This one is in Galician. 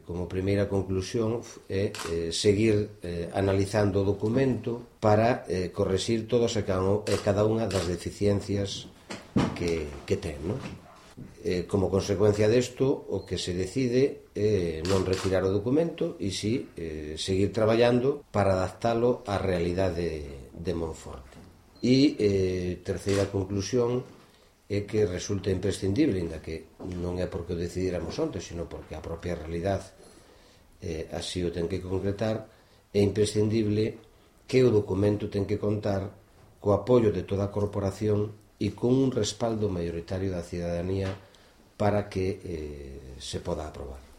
como primeira conclusión é seguir analizando o documento para correxir todas e cada unha das deficiencias que ten, non? Como consecuencia desto, o que se decide é non retirar o documento e si seguir traballando para adaptalo á realidade de Monforte. E terceira conclusión é que resulta imprescindible, ainda que non é porque o decidíramos onte, sino porque a propia realidade así o ten que concretar, é imprescindible que o documento ten que contar co apoio de toda a corporación e con un respaldo maioritario da cidadanía para que se poda aprobar.